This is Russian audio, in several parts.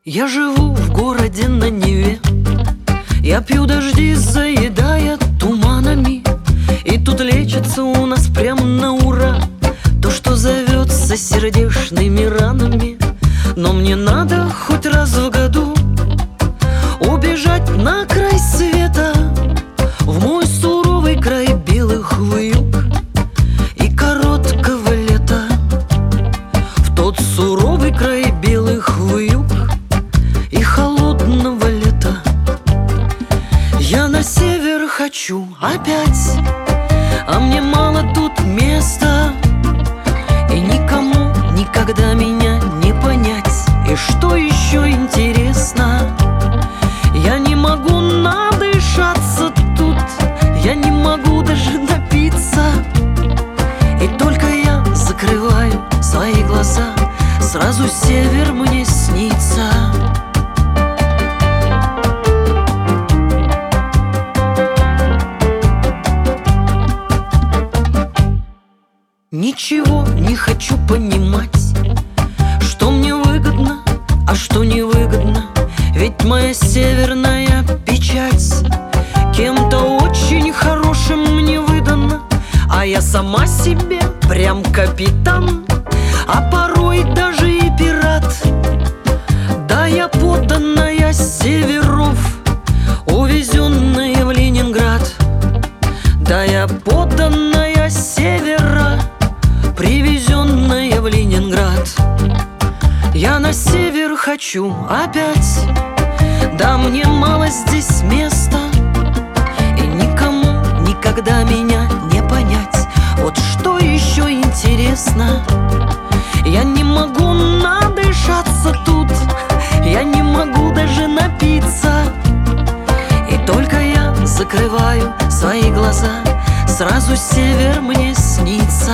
Я живу в городе на Неве, я пью дожди, заедая туманами. И тут лечится у нас прям на ура то, что зовется сердечными ранами. Но мне надо хоть раз в году убежать на край света, в мой суровый край белых вьюг и короткого лета. В тот суровый край белых вьюг и холодного лета. Я на север хочу опять, а мне мало тут места, и никому никогда меня не понять. И что еще интересно, я не могу надышаться тут, я не могу даже напиться. И только я закрываю свои глаза, сразу север мне снится. Ничего не хочу понимать, что мне выгодно, а что невыгодно. Ведь моя северная печать кем-то очень хорошим мне выдана, а я сама себе прям капитан, а порой даже и пират. Да, я подданная северов, увезенная в Ленинград. Да, я подданная севера, привезенная в Ленинград. Я на север хочу опять, да мне мало здесь места, и никому никогда меня не понять. Вот что еще интересно, я не могу надышаться тут, я не могу даже напиться. И только я закрываю свои глаза, сразу север мне снится.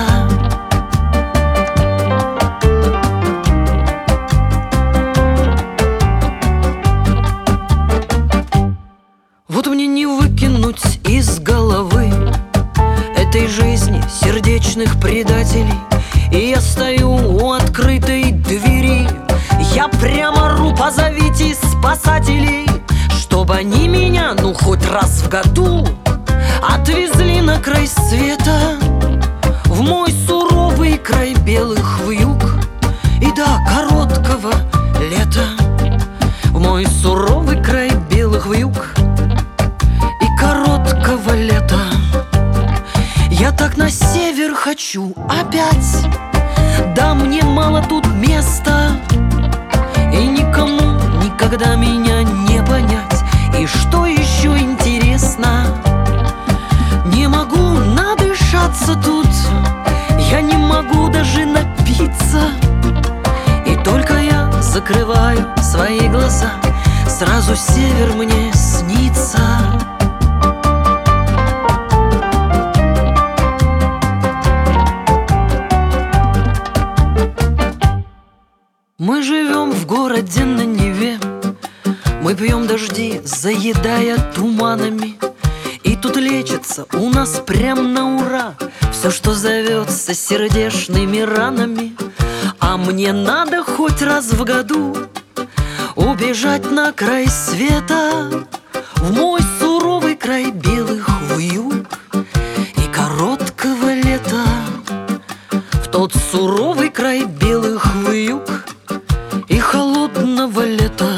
Вот мне не выкинуть из головы этой жизни сердечных предателей. И я стою у открытой двери, я прямо ору: позовите спасателей, чтобы они меня, ну хоть раз в году, отвезли на край света, в мой суровый край белых вьюг и до короткого лета. В мой суровый край белых вьюг и короткого лета. Я так на север хочу опять, да мне мало тут места, и никому никогда меня не понять. И что еще интересно, не могу надышаться тут, я не могу даже напиться. И только я закрываю свои глаза, сразу север мне снится. Мы живем в городе на Неве, мы пьем дожди, заедая туманами. И тут лечится у нас прям на ура все, что зовется сердечными ранами. А мне надо хоть раз в году убежать на край света, в мой суровый край белых вьюг и короткого лета. В тот суровый край белых вьюг и холодного лета.